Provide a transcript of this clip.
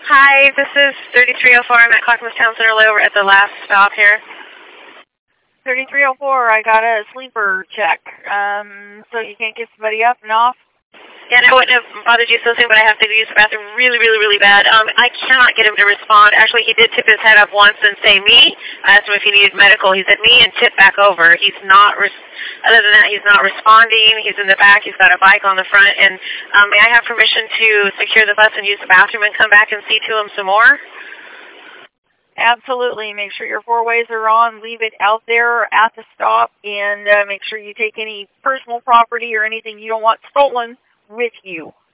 Hi, this is 3304. I'm at Clackamas Town Center over at the last stop here. 3304, I got a sleeper check. So you can't get somebody up and off? Yeah, I wouldn't have bothered you so soon, but I have to use the bathroom really bad. I cannot get him to respond. Actually, he did tip his head up once and say me. I asked him if he needed medical. He said me and tipped back over. He's not, other than that, he's not responding. He's in the back. He's got a bike on the front. And may I have permission to secure the bus and use the bathroom and come back and see to him some more? Absolutely. Make sure your four-ways are on. Leave it out there at the stop, and make sure you take any personal property or anything you don't want stolen with you.